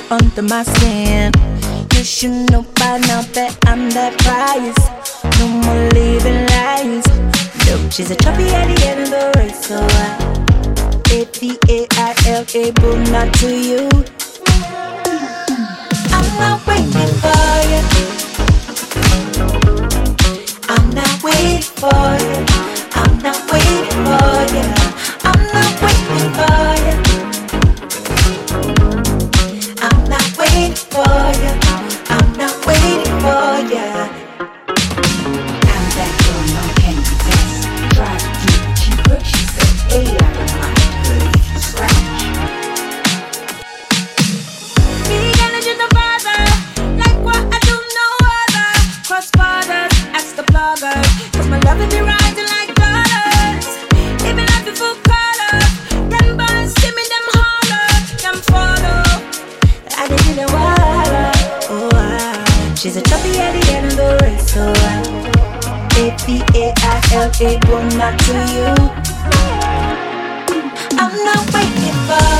under my skin. You should know by now that I'm that prize. No more living lies. No, she's a trophy at the end of the race. So AVAILA, but not to you. I'm not waiting for you. I'm not waiting for you. I'm not waiting for you. I'm not waiting for you. I'm not waiting for you. I'm not waiting for you. I'm that girl no can contest. Try to keep it cheaper. She said, hey, I don't mind. But if you scratch. Me gonna just a father. Like what I do no other. Cross borders, ask the bloggers. Cause my love will be rising like dollars. Living life in full color. Them boys see me, them holler. Them follow. I did it water. Oh, she's a trophy at the end of the race. So AVAILA, but not to you. I'm not waiting for